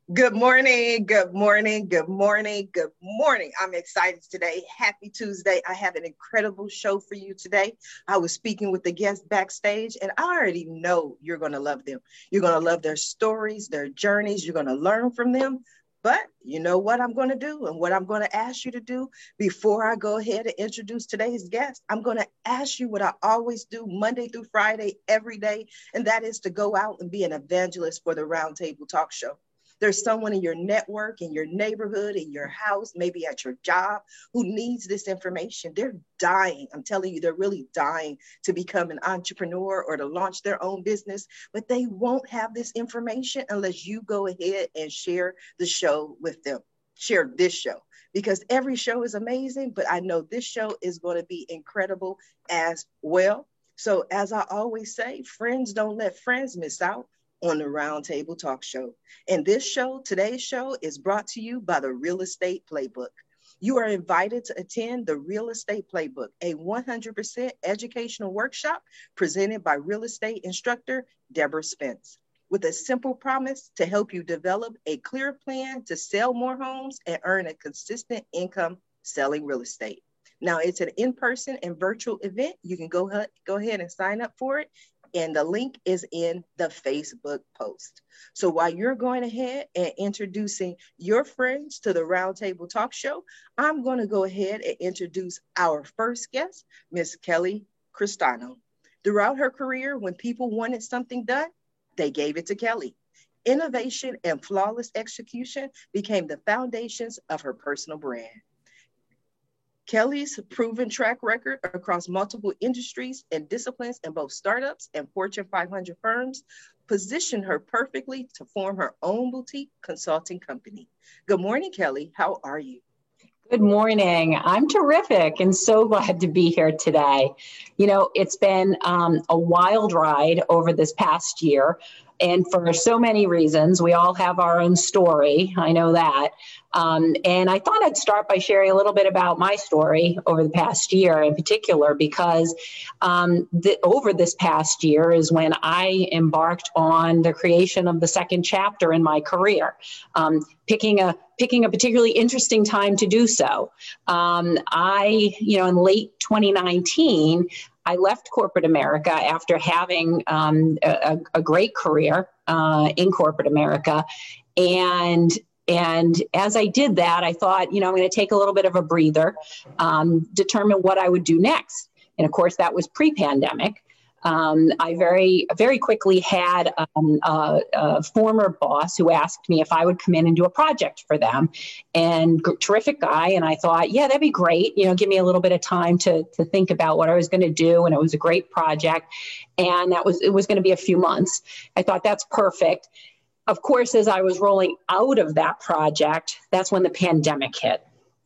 Good morning, good morning, good morning, good morning. I'm excited today. Happy Tuesday. I have an incredible show for you today. I was speaking with the guests backstage, and I already know you're going to love them. You're going to love their stories, their journeys. You're going to learn from them. But you know what I'm going to do and what I'm going to ask you to do before I go ahead and introduce today's guest. I'm going to ask you what I always do Monday through Friday, every day, and that is to go out and be an evangelist for the Roundtable Talk Show. There's someone in your network, in your neighborhood, in your house, maybe at your job, who needs this information. They're dying. I'm telling you, they're really dying to become an entrepreneur or to launch their own business, but they won't have this information unless you go ahead and share the show with them. Share this show, because every show is amazing, but I know this show is going to be incredible as well. So as I always say, friends don't let friends miss out on the Roundtable Talk Show. And this show, today's show, is brought to you by the Real Estate Playbook. You are invited to attend the Real Estate Playbook, a 100% educational workshop presented by real estate instructor Deborah Spence, with a simple promise to help you develop a clear plan to sell more homes and earn a consistent income selling real estate. Now, it's an in-person and virtual event. You can go ahead and sign up for it, and the link is in the Facebook post. So while you're going ahead and introducing your friends to the Roundtable Talk Show, I'm going to go ahead and introduce our first guest, Miss Kelly Cristano. Throughout her career, when people wanted something done, they gave it to Kelly. Innovation and flawless execution became the foundations of her personal brand. Kelly's proven track record across multiple industries and disciplines in both startups and Fortune 500 firms positioned her perfectly to form her own boutique consulting company. Good morning, Kelly. How are you? Good morning. I'm terrific and so glad to be here today. You know, it's been a wild ride over this past year, and for so many reasons. We all have our own story. I know that. And I thought I'd start by sharing a little bit about my story over the past year in particular, because over this past year is when I embarked on the creation of the second chapter in my career, picking a particularly interesting time to do so. In late 2019, I left corporate America after having a great career in corporate America. And as I did that, I thought, I'm going to take a little bit of a breather, determine what I would do next. And of course, that was pre-pandemic. I very quickly had a former boss who asked me if I would come in and do a project for them, and terrific guy. And I thought, yeah, that'd be great. Give me a little bit of time to think about what I was going to do. And it was a great project. And it was going to be a few months. I thought that's perfect. Of course, as I was rolling out of that project, that's when the pandemic hit.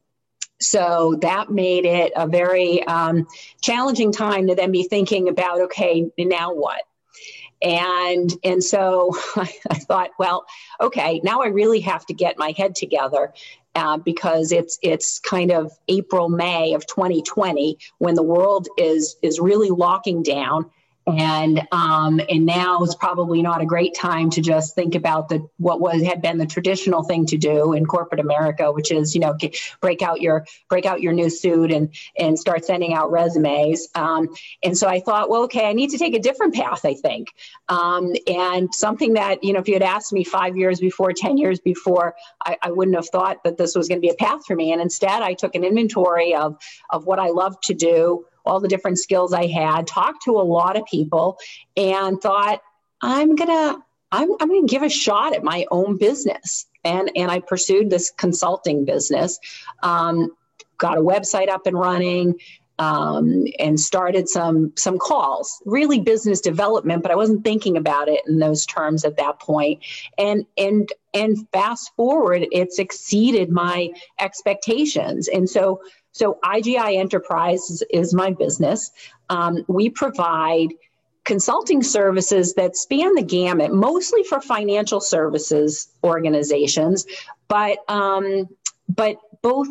So that made it a very challenging time to then be thinking about, okay, now what? And so I thought, well, okay, now I really have to get my head together because it's kind of April, May of 2020 when the world is really locking down. And now is probably not a great time to just think about what had been the traditional thing to do in corporate America, which is break out your new suit and start sending out resumes. And so I thought, well, okay, I need to take a different path, I think, and something that if you had asked me 5 years before, 10 years before, I wouldn't have thought that this was going to be a path for me. And instead, I took an inventory of what I love to do, all the different skills I had, talked to a lot of people, and thought, I'm gonna give a shot at my own business. And I pursued this consulting business, got a website up and running, and started some calls, really business development, but I wasn't thinking about it in those terms at that point. And fast forward, it's exceeded my expectations. And so IGI Enterprise is my business. We provide consulting services that span the gamut, mostly for financial services organizations, but both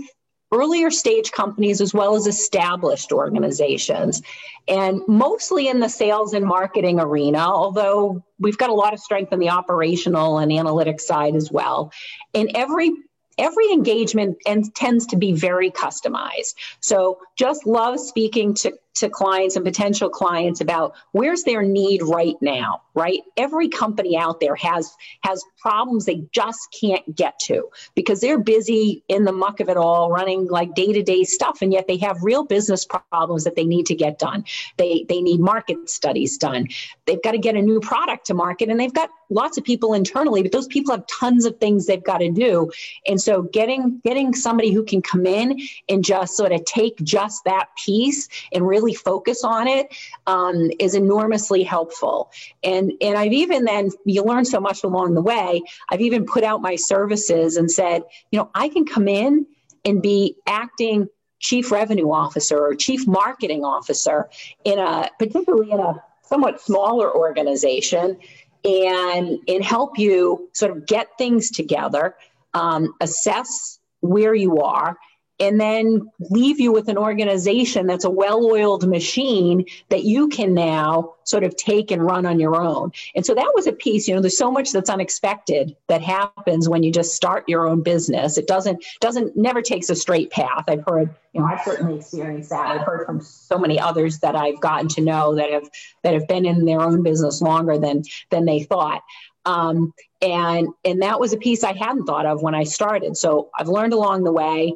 earlier stage companies as well as established organizations, and mostly in the sales and marketing arena, although we've got a lot of strength in the operational and analytics side as well. And every engagement tends to be very customized. So just love speaking to clients and potential clients about where's their need right now, right? Every company out there has problems they just can't get to because they're busy in the muck of it all, running like day-to-day stuff, and yet they have real business problems that they need to get done. They need market studies done. They've got to get a new product to market, and they've got lots of people internally, but those people have tons of things they've got to do. And so getting somebody who can come in and just sort of take just that piece and really focus on it is enormously helpful. And I've even then, you learn so much along the way, I've even put out my services and said, I can come in and be acting chief revenue officer or chief marketing officer particularly in a somewhat smaller organization, and help you sort of get things together, assess where you are, and then leave you with an organization that's a well-oiled machine that you can now sort of take and run on your own. And so that was a piece, there's so much that's unexpected that happens when you just start your own business. It never takes a straight path. I've heard, I've certainly experienced that. I've heard from so many others that I've gotten to know that have been in their own business longer than they thought. And that was a piece I hadn't thought of when I started. So I've learned along the way,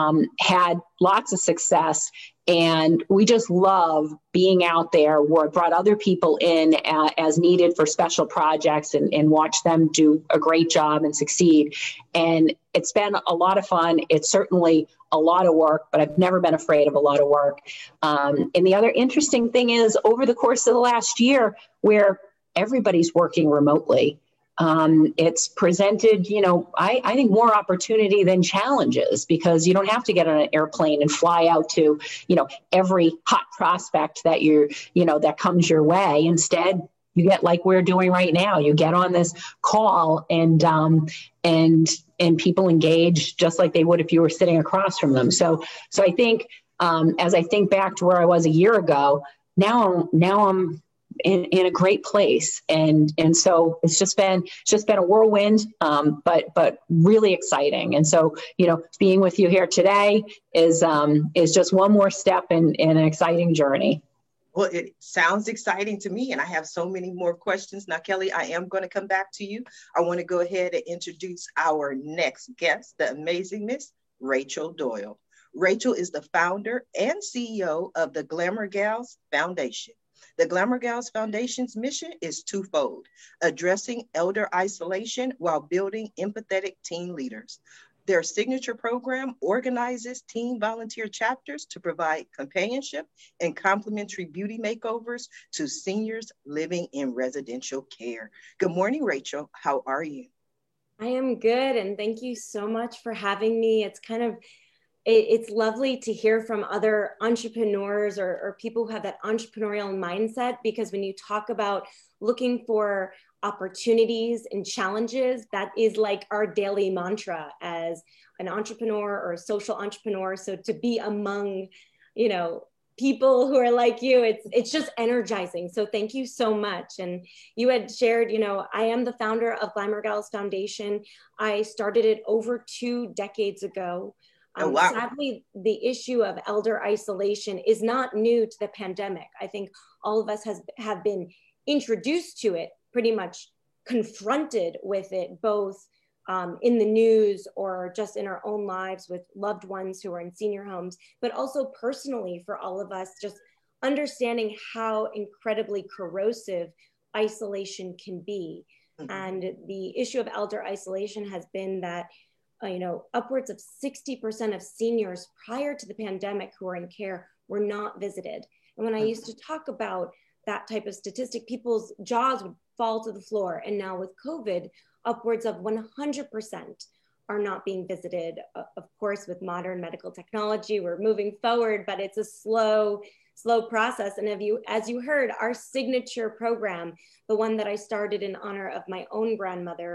had lots of success, and we just love being out there where it brought other people in as needed for special projects and watch them do a great job and succeed. And it's been a lot of fun. It's certainly a lot of work, but I've never been afraid of a lot of work. And the other interesting thing is over the course of the last year, where everybody's working remotely, it's presented, I think more opportunity than challenges, because you don't have to get on an airplane and fly out to, every hot prospect that that comes your way. Instead, you get like we're doing right now. You get on this call and people engage just like they would if you were sitting across from them. So I think as I think back to where I was a year ago, now I'm in a great place. And so it's just been a whirlwind, but really exciting. And so, being with you here today is just one more step in an exciting journey. Well, it sounds exciting to me, and I have so many more questions. Now, Kelly, I am going to come back to you. I want to go ahead and introduce our next guest, the amazing Miss Rachel Doyle. Rachel is the founder and CEO of the Glamour Gals Foundation. The Glamour Gals Foundation's mission is twofold: addressing elder isolation while building empathetic teen leaders. Their signature program organizes teen volunteer chapters to provide companionship and complimentary beauty makeovers to seniors living in residential care. Good morning, Rachel. How are you? I am good, and thank you so much for having me. It's lovely to hear from other entrepreneurs or people who have that entrepreneurial mindset, because when you talk about looking for opportunities and challenges, that is like our daily mantra as an entrepreneur or a social entrepreneur. So to be among, people who are like you, it's just energizing. So thank you so much. And you had shared, I am the founder of Glamour Gals Foundation. I started it over 2 decades ago. Oh, wow. Sadly, the issue of elder isolation is not new to the pandemic. I think all of us have been introduced to it, pretty much confronted with it, both in the news or just in our own lives with loved ones who are in senior homes, but also personally for all of us, just understanding how incredibly corrosive isolation can be. Mm-hmm. And the issue of elder isolation has been that upwards of 60% of seniors prior to the pandemic who are in care were not visited. And when I used to talk about that type of statistic, people's jaws would fall to the floor. And now with COVID, upwards of 100% are not being visited. Of course, with modern medical technology, we're moving forward, but it's a slow process. And as you heard, our signature program, the one that I started in honor of my own grandmother,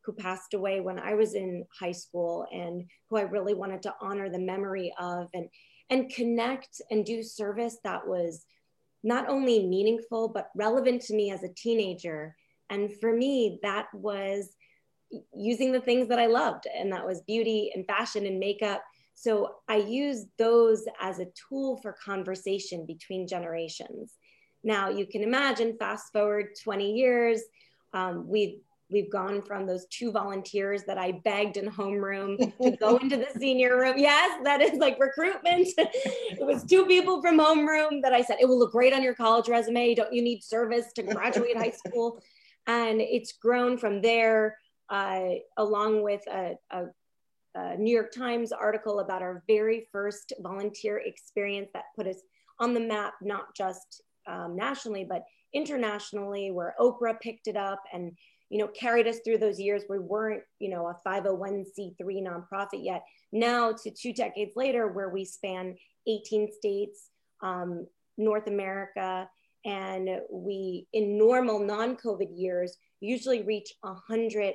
who passed away when I was in high school and who I really wanted to honor the memory of, and connect and do service that was not only meaningful, but relevant to me as a teenager. And for me, that was using the things that I loved, and that was beauty and fashion and makeup. So I use those as a tool for conversation between generations. Now you can imagine, fast forward 20 years, we've gone from those 2 volunteers that I begged in homeroom to go into the senior room. Yes, that is like recruitment. It was 2 people from homeroom that I said, it will look great on your college resume. Don't you need service to graduate high school? And it's grown from there, along with a New York Times article about our very first volunteer experience that put us on the map, not just nationally, but internationally, where Oprah picked it up and, you know, carried us through those years. We weren't, you know, a 501c3 nonprofit yet. Now to 2 decades later, where we span 18 states, North America, and we, in normal non-COVID years, usually reach 100+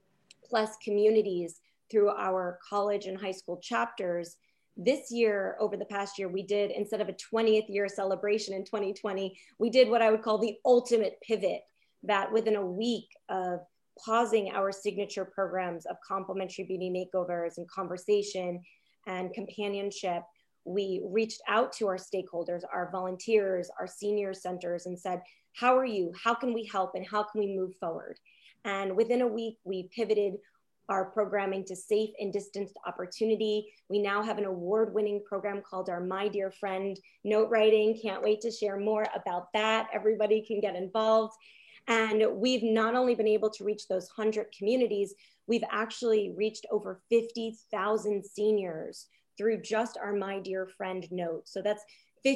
communities through our college and high school chapters. This year, over the past year, we did, instead of a 20th year celebration in 2020, we did what I would call the ultimate pivot, that within a week of pausing our signature programs of complimentary beauty makeovers and conversation and companionship, we reached out to our stakeholders, our volunteers, our senior centers, and said, how are you? How can we help? And how can we move forward? And within a week, we pivoted our programming to safe and distanced opportunity. We now have an award-winning program called our My Dear Friend Note Writing. Can't wait to share more about that. Everybody can get involved. And we've not only been able to reach those 100 communities, we've actually reached over 50,000 seniors through just our My Dear Friend note. So that's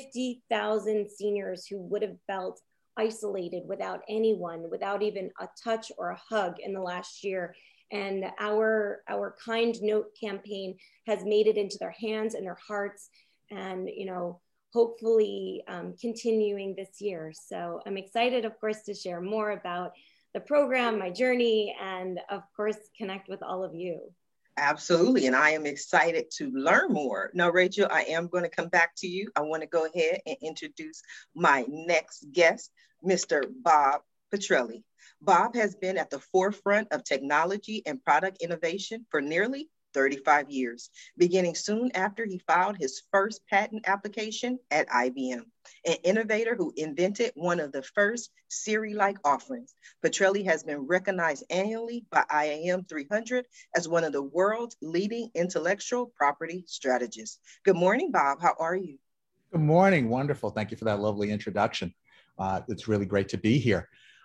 50,000 seniors who would have felt isolated without anyone, without even a touch or a hug in the last year. And our Kind Note campaign has made it into their hands and their hearts, and, you know, hopefully continuing this year. So I'm excited, of course, to share more about the program, my journey, and of course, connect with all of you. Absolutely. And I am excited to learn more. Now, Rachel, I am going to come back to you. I want to go ahead and introduce my next guest, Mr. Bob Petrelli. Bob has been at the forefront of technology and product innovation for nearly 35 years, beginning soon after he filed his first patent application at IBM, an innovator who invented one of the first Siri-like offerings. Petrelli has been recognized annually by IAM 300 as one of the world's leading intellectual property strategists. Good morning, Bob. How are you? Good morning. Wonderful. Thank you for that lovely introduction. It's really great to be here.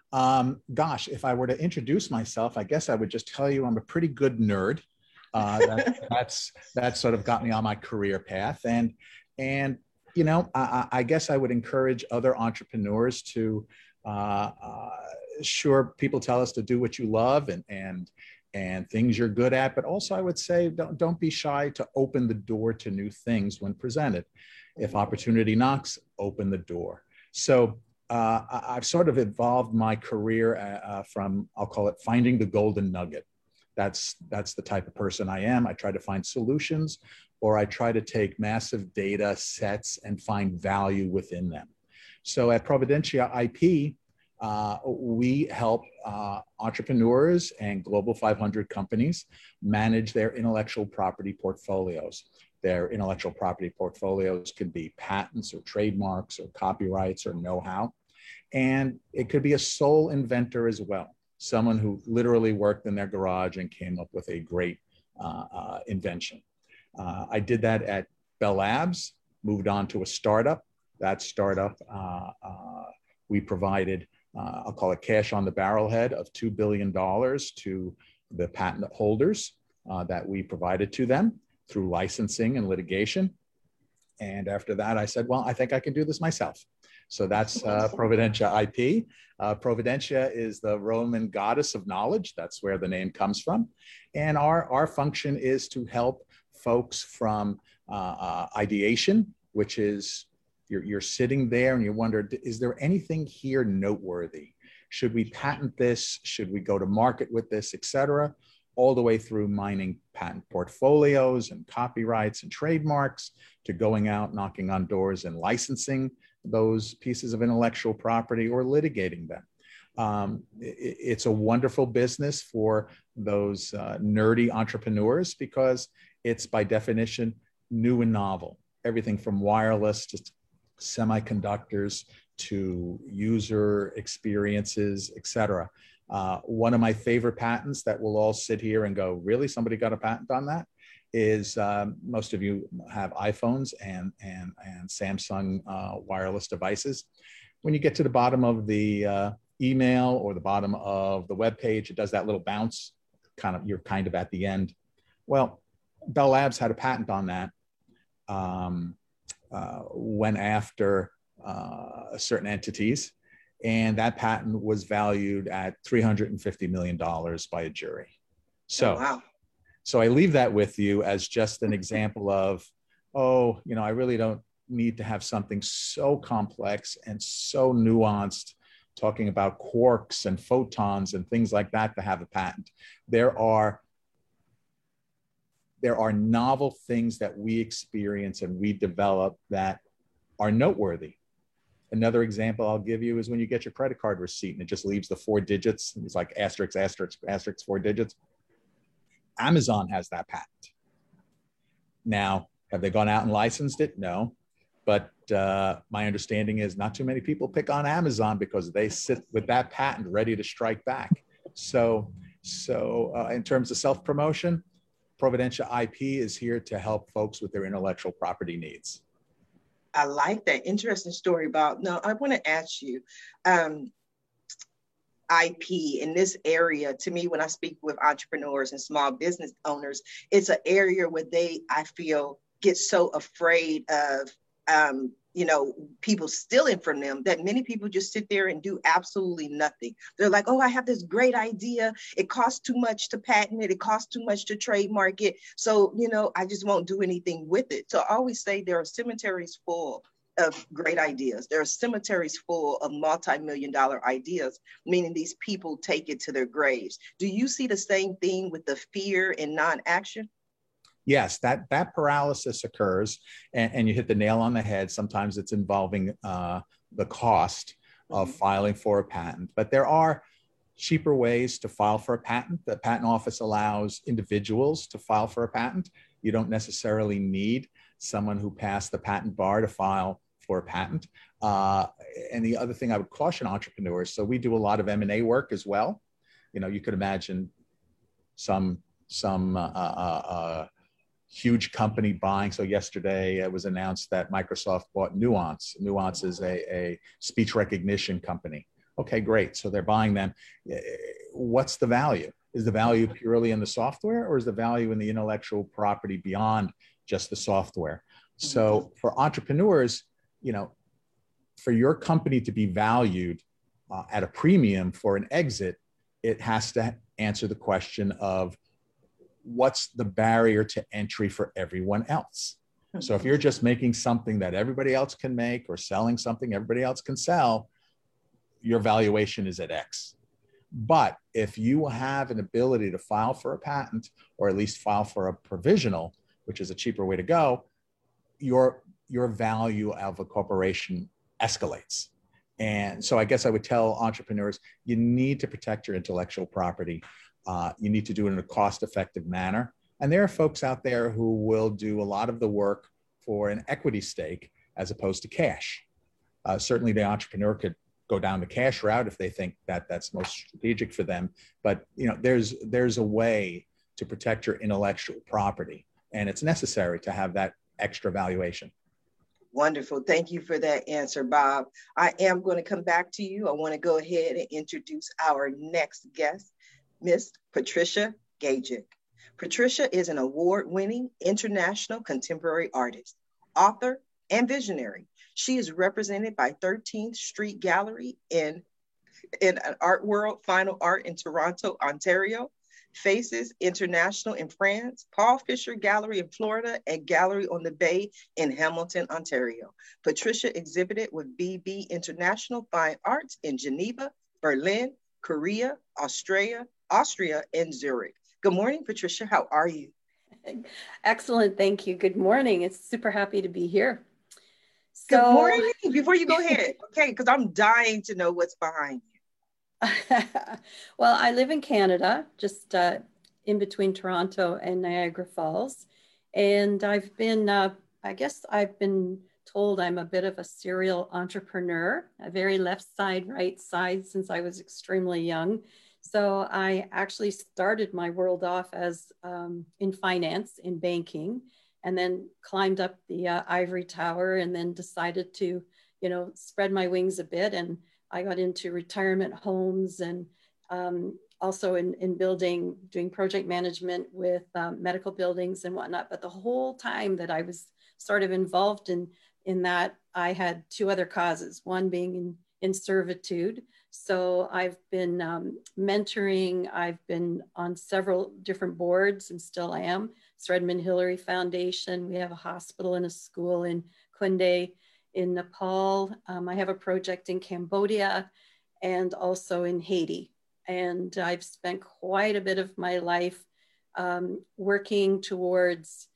Gosh, if I were to introduce myself, I guess I would just tell you I'm a pretty good nerd. That's sort of got me on my career path. And you know, I guess I would encourage other entrepreneurs to, sure, people tell us to do what you love and things you're good at, but also I would say don't be shy to open the door to new things when presented. If opportunity knocks, open the door. So I've sort of evolved my career from, I'll call it, finding the golden nugget. That's the type of person I am. I try to find solutions, or I try to take massive data sets and find value within them. So at Providentia IP, we help entrepreneurs and Global 500 companies manage their intellectual property portfolios. Their intellectual property portfolios could be patents or trademarks or copyrights or know-how. And it could be a sole inventor as well, someone who literally worked in their garage and came up with a great invention. I did that at Bell Labs, moved on to a startup. That startup, we provided, I'll call it cash on the barrelhead of $2 billion to the patent holders that we provided to them through licensing and litigation. And after that, I said, well, I think I can do this myself. So that's Providentia IP. Providentia is the Roman goddess of knowledge. That's where the name comes from. And our function is to help folks from ideation, which is you're sitting there and you wonder, is there anything here noteworthy? should we patent this? Should we go to market with this, et cetera? All the way through mining patent portfolios and copyrights and trademarks, to going out, knocking on doors and licensing those pieces of intellectual property or litigating them. It's a wonderful business for those nerdy entrepreneurs because it's by definition new and novel. Everything from wireless to semiconductors to user experiences, et cetera. One of my favorite patents that we'll all sit here and go, really, somebody got a patent on that, is most of you have iPhones and Samsung wireless devices. When you get to the bottom of the email or the bottom of the web page, it does that little bounce, you're kind of at the end. Well, Bell Labs had a patent on that, went after certain entities, and that patent was valued at $350 million by a jury. So, oh, wow. So I leave that with you as just an example of, oh, I really don't need to have something so complex and so nuanced, talking about quarks and photons and things like that, to have a patent. There are novel things that we experience and we develop that are noteworthy. Another example I'll give you is when you get your credit card receipt and it just leaves the 4 digits. It's like asterisk, asterisk, asterisk, 4 digits. Amazon has that patent. Now, have they gone out and licensed it? No. But my understanding is not too many people pick on Amazon because they sit with that patent ready to strike back. So in terms of self-promotion, Providentia IP is here to help folks with their intellectual property needs. I like that. Interesting story, Bob. Now, I want to ask you, IP in this area, to me, when I speak with entrepreneurs and small business owners, it's an area where I feel, get so afraid of, people stealing from them, that many people just sit there and do absolutely nothing. They're like, oh, I have this great idea. It costs too much to patent it. It costs too much to trademark it. So, I just won't do anything with it. So I always say there are cemeteries full of great ideas. There are cemeteries full of multi-million-dollar ideas, meaning these people take it to their graves. Do you see the same thing with the fear and non-action? Yes, that paralysis occurs, and you hit the nail on the head. Sometimes it's involving the cost of filing for a patent, but there are cheaper ways to file for a patent. The Patent Office allows individuals to file for a patent. You don't necessarily need someone who passed the patent bar to file for a patent. And the other thing I would caution entrepreneurs, so we do a lot of M&A work as well. You could imagine some huge company buying. So yesterday it was announced that Microsoft bought Nuance. Nuance is a speech recognition company. Okay, great. So they're buying them. What's the value? Is the value purely in the software, or is the value in the intellectual property beyond just the software? So for entrepreneurs, for your company to be valued at a premium for an exit, it has to answer the question of, what's the barrier to entry for everyone else? So if you're just making something that everybody else can make, or selling something everybody else can sell, your valuation is at X. But if you have an ability to file for a patent, or at least file for a provisional, which is a cheaper way to go, your value of a corporation escalates. And so I guess I would tell entrepreneurs, you need to protect your intellectual property. You need to do it in a cost-effective manner. And there are folks out there who will do a lot of the work for an equity stake as opposed to cash. Certainly the entrepreneur could go down the cash route if they think that that's most strategic for them. But there's a way to protect your intellectual property, and it's necessary to have that extra valuation. Wonderful. Thank you for that answer, Bob. I am going to come back to you. I want to go ahead and introduce our next guest, Miss Patricia Gajic. Patricia is an award-winning international contemporary artist, author, and visionary. She is represented by 13th Street Gallery in an Art World Final Art in Toronto, Ontario, Faces International in France, Paul Fisher Gallery in Florida, and Gallery on the Bay in Hamilton, Ontario. Patricia exhibited with BB International Fine Arts in Geneva, Berlin, Korea, Austria, and Zurich. Good morning, Patricia. How are you? Excellent. Thank you. Good morning. It's super happy to be here. Good morning. Before you go ahead, okay, because I'm dying to know what's behind you. Well, I live in Canada, just in between Toronto and Niagara Falls. And I've been, I guess I've been told I'm a bit of a serial entrepreneur, a very left side, right side since I was extremely young. So I actually started my world off as in finance, in banking, and then climbed up the ivory tower and then decided to, you know, spread my wings a bit. And I got into retirement homes and also in doing project management with medical buildings and whatnot. But the whole time that I was sort of involved in that, I had two other causes, one being in servitude. So I've been mentoring, I've been on several different boards and still am. Redmond Hillary Foundation, we have a hospital and a school in Kunde in Nepal. I have a project in Cambodia and also in Haiti. And I've spent quite a bit of my life working towards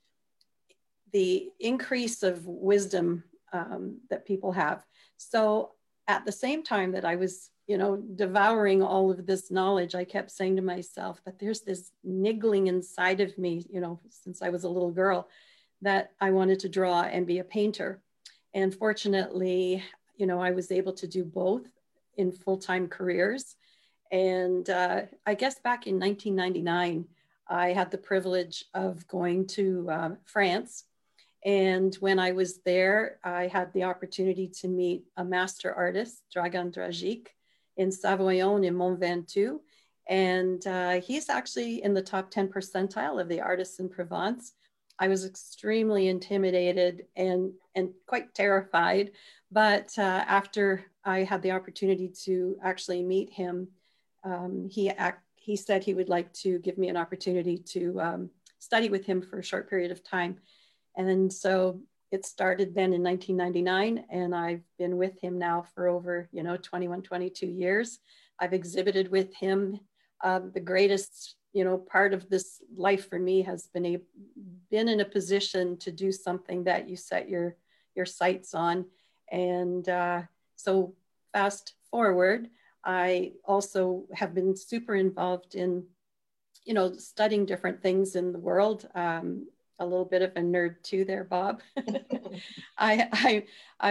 the increase of wisdom that people have. So at the same time that I was, you know, devouring all of this knowledge, I kept saying to myself that there's this niggling inside of me, you know, since I was a little girl, that I wanted to draw and be a painter. And fortunately, you know, I was able to do both in full-time careers. And I guess back in 1999, I had the privilege of going to France. And when I was there, I had the opportunity to meet a master artist, Dragan Dragic, in Savoyon in Mont Ventoux. And he's actually in the top 10 percentile of the artists in Provence. I was extremely intimidated and quite terrified. But after I had the opportunity to actually meet him, he said he would like to give me an opportunity to study with him for a short period of time. And so it started then in 1999, and I've been with him now for over, you know, 21, 22 years. I've exhibited with him. The greatest, you know, part of this life for me has been in a position to do something that you set your sights on. And so fast forward, I also have been super involved in, you know, studying different things in the world. A little bit of a nerd too there, Bob. I,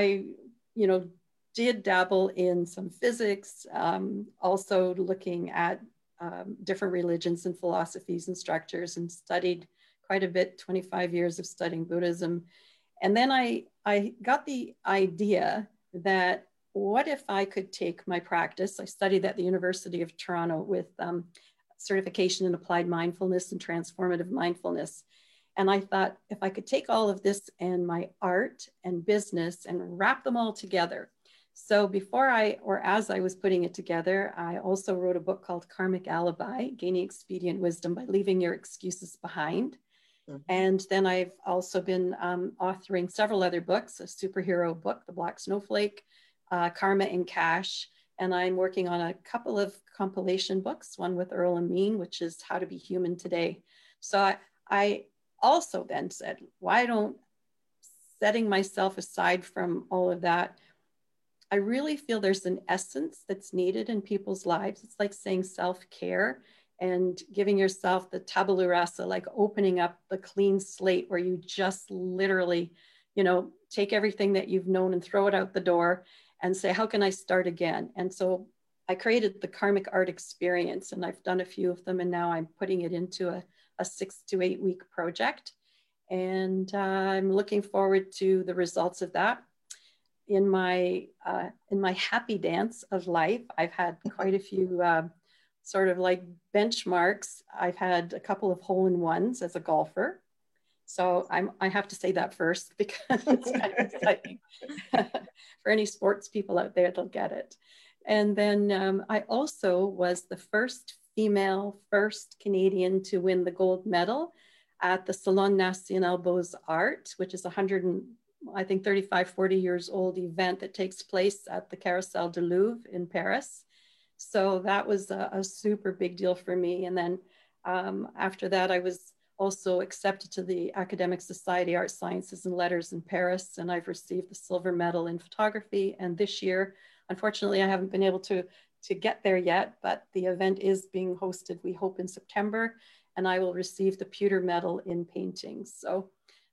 you know, did dabble in some physics, also looking at different religions and philosophies and structures, and studied quite a bit, 25 years of studying Buddhism. And then I got the idea that what if I could take my practice? I studied at the University of Toronto with certification in applied mindfulness and transformative mindfulness. And I thought, if I could take all of this and my art and business and wrap them all together. So as I was putting it together, I also wrote a book called Karmic Alibi, Gaining Expedient Wisdom by Leaving Your Excuses Behind. Mm-hmm. And then I've also been authoring several other books, a superhero book, The Black Snowflake, Karma and Cash. And I'm working on a couple of compilation books, one with Earl Amin, which is How to Be Human Today. So I also then said, why don't, setting myself aside from all of that, I really feel there's an essence that's needed in people's lives. It's like saying self-care and giving yourself the tabula rasa, like opening up the clean slate where you just literally, you know, take everything that you've known and throw it out the door and say, how can I start again? And so I created the Karmic Art Experience, and I've done a few of them, and now I'm putting it into a 6 to 8 week project. And I'm looking forward to the results of that. In my happy dance of life, I've had quite a few sort of like benchmarks. I've had a couple of hole-in-ones as a golfer. So I have to say that first because it's kind of exciting. For any sports people out there, they'll get it. And then I also was the first Canadian to win the gold medal at the Salon National Beaux-Arts, which is 35, 40 years old event that takes place at the Carrousel du Louvre in Paris. So that was a super big deal for me. And then after that, I was also accepted to the Academic Society Art Sciences and Letters in Paris, and I've received the silver medal in photography. And this year, unfortunately, I haven't been able to get there yet, but the event is being hosted, we hope, in September, and I will receive the pewter medal in painting. So,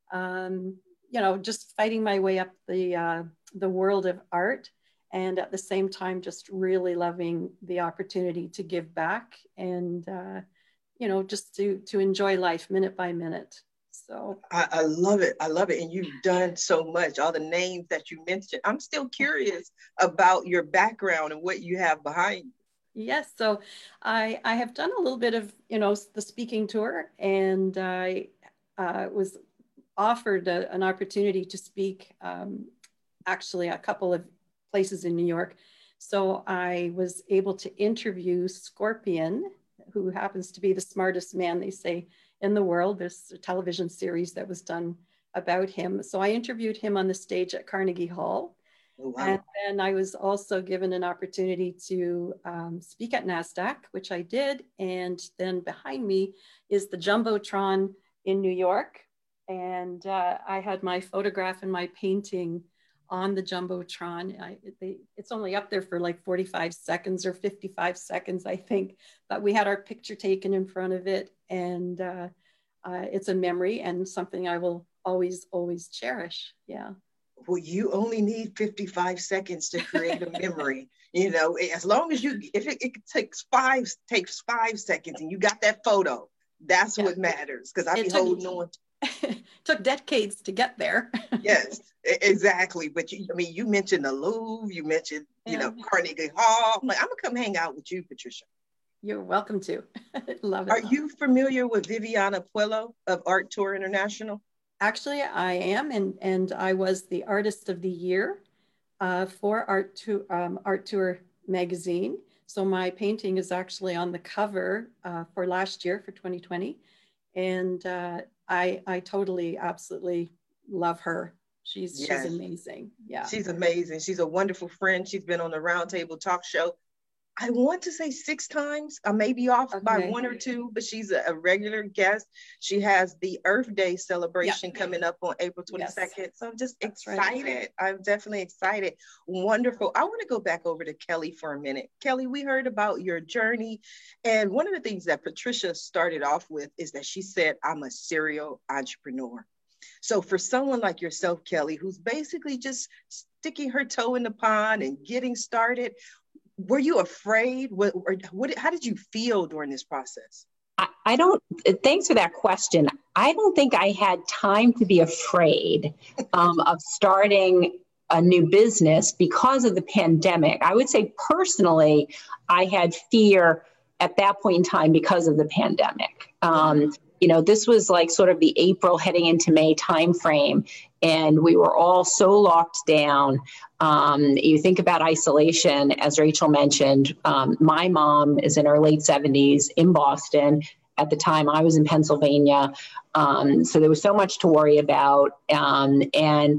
you know, just fighting my way up the world of art, and at the same time, just really loving the opportunity to give back and, you know, just to enjoy life minute by minute. So I love it. I love it. And you've done so much, all the names that you mentioned. I'm still curious about your background and what you have behind you. Yes. So I have done a little bit of, you know, the speaking tour, and I was offered an opportunity to speak actually a couple of places in New York. So I was able to interview Scorpion, who happens to be the smartest man, they say, in the world. There's a television series that was done about him. So I interviewed him on the stage at Carnegie Hall. Oh, wow. And then I was also given an opportunity to speak at NASDAQ, which I did. And then behind me is the Jumbotron in New York. And I had my photograph and my painting on the Jumbotron. It's only up there for like 45 seconds or 55 seconds, I think, but we had our picture taken in front of it, and it's a memory and something I will always, always cherish. Yeah. Well, you only need 55 seconds to create a memory. You know, as long as you, if it takes five seconds and you got that photo, that's what matters. Because I be holding on. Took decades to get there. Yes, exactly. But you mentioned the Louvre, you mentioned, you know, Carnegie Hall. I'm like, I'm gonna come hang out with you, Patricia. You're welcome to. Love it. Are you familiar with Viviana Puello of Art Tour International? Actually, I am, and I was the Artist of the Year for Art Tour magazine. So my painting is actually on the cover for last year, for 2020. And I totally, absolutely love her. She's amazing. Yeah. She's amazing. She's a wonderful friend. She's been on the Roundtable Talk Show, I want to say 6 times. I may be off by 1 or 2, but she's a regular guest. She has the Earth Day celebration coming up on April 22nd. Yes. So I'm just excited. Right. I'm definitely excited. Wonderful. I want to go back over to Kelly for a minute. Kelly, we heard about your journey. And one of the things that Patricia started off with is that she said, I'm a serial entrepreneur. So for someone like yourself, Kelly, who's basically just sticking her toe in the pond and getting started, were you afraid? How did you feel during this process? Thanks for that question. I don't think I had time to be afraid of starting a new business because of the pandemic. I would say personally, I had fear at that point in time because of the pandemic. You know, this was like sort of the April heading into May timeframe, and we were all so locked down. You think about isolation, as Rachel mentioned. My mom is in her late 70s in Boston. At the time, I was in Pennsylvania. So there was so much to worry about. And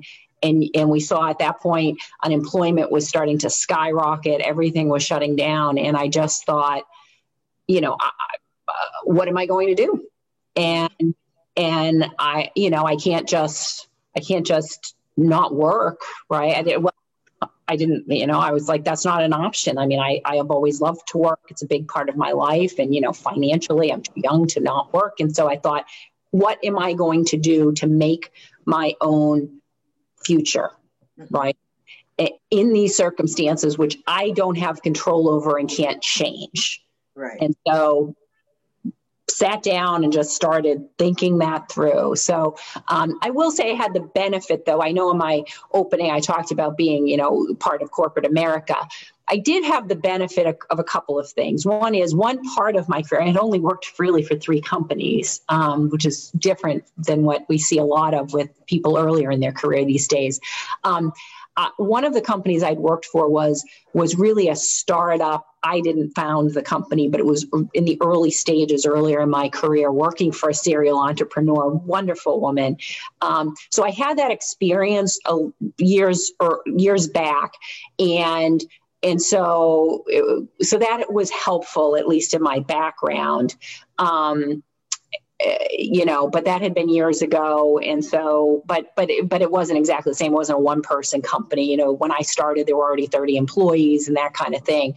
we saw at that point, unemployment was starting to skyrocket. Everything was shutting down. And I just thought, you know, what am I going to do? And I, you know, I can't just not work, right? I didn't, you know, I was like, that's not an option. I mean, I have always loved to work. It's a big part of my life. And, you know, financially, I'm too young to not work. And so I thought, what am I going to do to make my own future, right? In these circumstances, which I don't have control over and can't change. Right. And so sat down and just started thinking that through. So I will say I had the benefit, though. I know in my opening, I talked about being, you know, part of corporate America. I did have the benefit of a couple of things. One is, one part of my career, I had only worked really for 3 companies, which is different than what we see a lot of with people earlier in their career these days. One of the companies I'd worked for was really a startup. I didn't found the company, but it was in the early stages earlier in my career, working for a serial entrepreneur, wonderful woman. So I had that experience years back, and And so, so that was helpful, at least in my background. You know, but that had been years ago. And so, but it wasn't exactly the same. It wasn't a one person company. You know, when I started, there were already 30 employees and that kind of thing.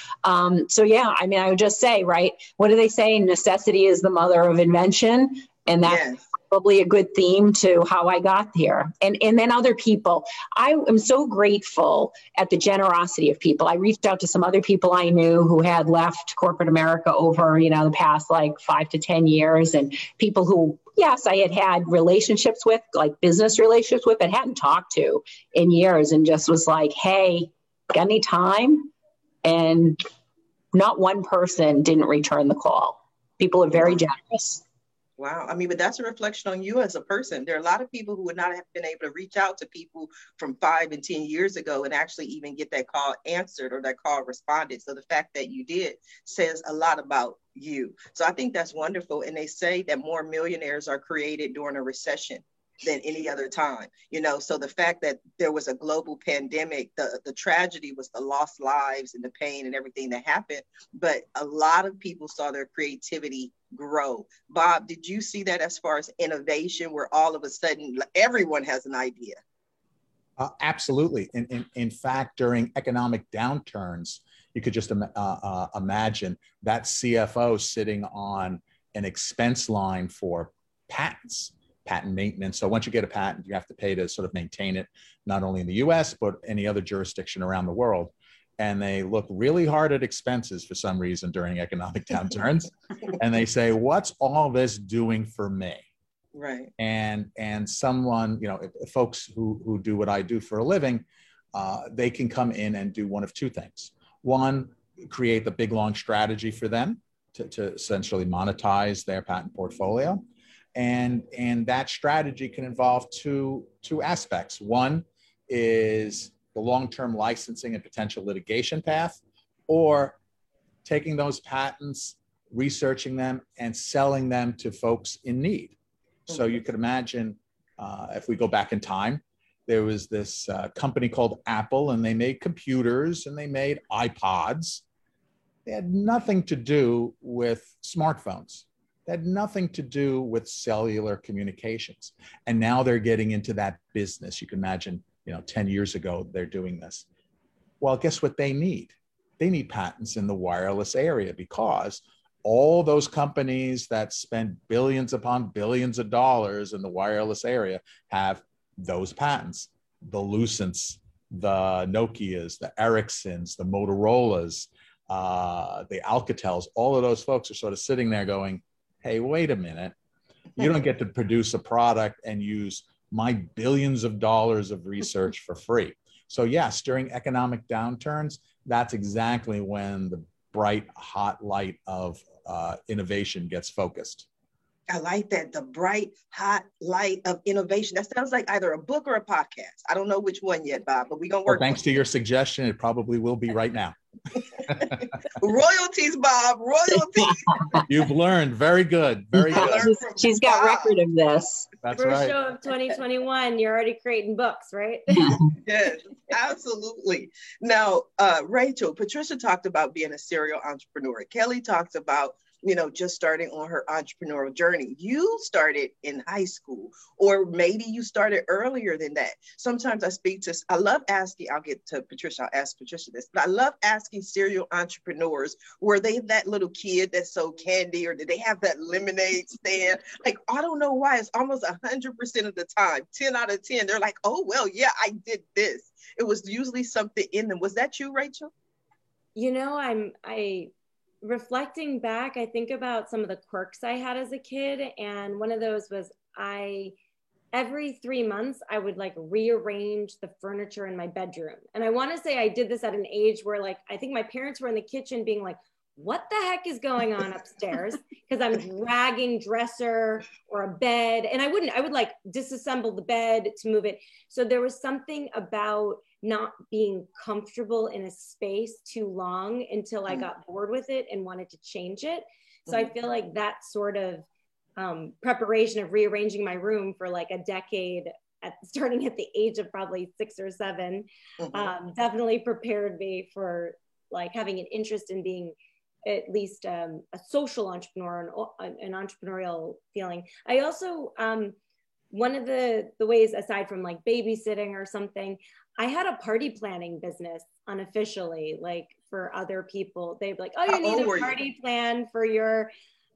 So yeah, I mean, I would just say, right, what do they say? Necessity is the mother of invention. And that's probably a good theme to how I got here. And then other people, I am so grateful at the generosity of people. I reached out to some other people I knew who had left corporate America over, you know, the past like 5 to 10 years, and people who, yes, I had relationships with, like business relationships with, but hadn't talked to in years, and just was like, hey, got any time? And not one person didn't return the call. People are very generous. Wow. I mean, but that's a reflection on you as a person. There are a lot of people who would not have been able to reach out to people from 5 and 10 years ago and actually even get that call answered or that call responded. So the fact that you did says a lot about you. So I think that's wonderful. And they say that more millionaires are created during a recession than any other time, you know. So the fact that there was a global pandemic, the tragedy was the lost lives and the pain and everything that happened, but a lot of people saw their creativity grow. Bob, did you see that as far as innovation, where all of a sudden everyone has an idea? Absolutely. In fact, during economic downturns, you could just imagine that CFO sitting on an expense line for patents, patent maintenance. So once you get a patent, you have to pay to sort of maintain it, not only in the US, but any other jurisdiction around the world. And they look really hard at expenses for some reason during economic downturns. And they say, what's all this doing for me? Right. And someone, you know, folks who do what I do for a living, they can come in and do one of two things. One, create the big, long strategy for them to essentially monetize their patent portfolio. And that strategy can involve two aspects. One is the long-term licensing and potential litigation path, or taking those patents, researching them, and selling them to folks in need. So you could imagine, if we go back in time, there was this company called Apple, and they made computers and they made iPods. They had nothing to do with smartphones. They had nothing to do with cellular communications. And now they're getting into that business. You can imagine, you know, 10 years ago, they're doing this. Well, guess what they need? They need patents in the wireless area, because all those companies that spend billions upon billions of dollars in the wireless area have those patents. The Lucents, the Nokias, the Ericssons, the Motorolas, the Alcatels, all of those folks are sort of sitting there going, hey, wait a minute. You don't get to produce a product and use my billions of dollars of research for free. So yes, during economic downturns, that's exactly when the bright, hot light of innovation gets focused. I like that, the bright, hot light of innovation. That sounds like either a book or a podcast. I don't know which one yet, Bob, but we're going to work. Well, thanks to your suggestion, it probably will be right now. Royalties, Bob, royalties. You've learned. Very good. Very good. She's got record of this. That's First right. show of 2021, you're already creating books, right? Yes, absolutely. Now, Rachel, Patricia talked about being a serial entrepreneur. Kelly talks about, you know, just starting on her entrepreneurial journey. You started in high school, or maybe you started earlier than that. Sometimes I love asking, I'll get to Patricia, I'll ask Patricia this, but I love asking serial entrepreneurs, were they that little kid that sold candy, or did they have that lemonade stand? Like, I don't know why, it's almost 100% of the time, 10 out of 10, they're like, oh, well, yeah, I did this. It was usually something in them. Was that you, Rachel? You know, reflecting back, I think about some of the quirks I had as a kid. And one of those was every 3 months, I would like rearrange the furniture in my bedroom. And I want to say I did this at an age where, like, I think my parents were in the kitchen being like, what the heck is going on upstairs? Because I'm dragging dresser or a bed. And I would like disassemble the bed to move it. So there was something about not being comfortable in a space too long until I got bored with it and wanted to change it. So I feel like that sort of preparation of rearranging my room for like a decade starting at the age of probably 6 or 7, definitely prepared me for like having an interest in being at least a social entrepreneur, an entrepreneurial feeling. I also, one of the ways, aside from like babysitting or something, I had a party planning business unofficially, like for other people. They'd be like, oh, you need a party plan for your